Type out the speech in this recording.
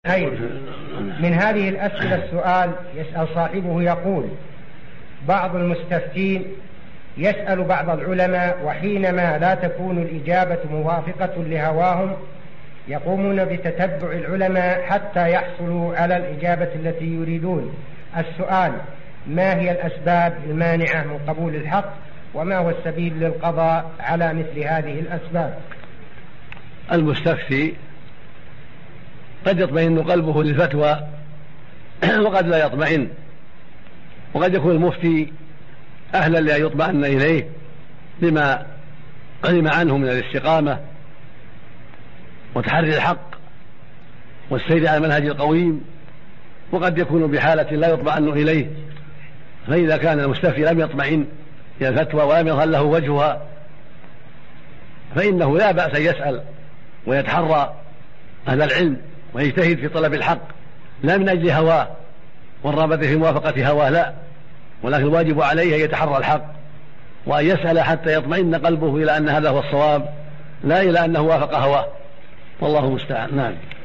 أي من هذه الأسئلة السؤال يسأل صاحبه يقول: بعض المستفتين يسأل بعض العلماء وحينما لا تكون الإجابة موافقة لهواهم يقومون بتتبع العلماء حتى يحصلوا على الإجابة التي يريدون. السؤال: ما هي الأسباب المانعة من قبول الحق، وما هو السبيل للقضاء على مثل هذه الأسباب؟ المستفتي قد يطمئن قلبه للفتوى وقد لا يطمئن، وقد يكون المفتي أهلا لأن يطمئن إليه لما علم عنه من الاستقامة وتحري الحق والسير على المنهج القويم، وقد يكون بحالة لا يطمئن إليه. فإذا كان المستفتي لم يطمئن إلى الفتوى ولم يظهر له وجهها فإنه لا بأس يسأل ويتحرى أهل العلم ويجتهد في طلب الحق، لا من أجل هواه والرغبة في موافقة هواه، لا، ولكن الواجب عليه أن يتحرى الحق وأن يسأل حتى يطمئن قلبه إلى أن هذا هو الصواب، لا إلى أنه وافق هواه، والله المستعان. نعم.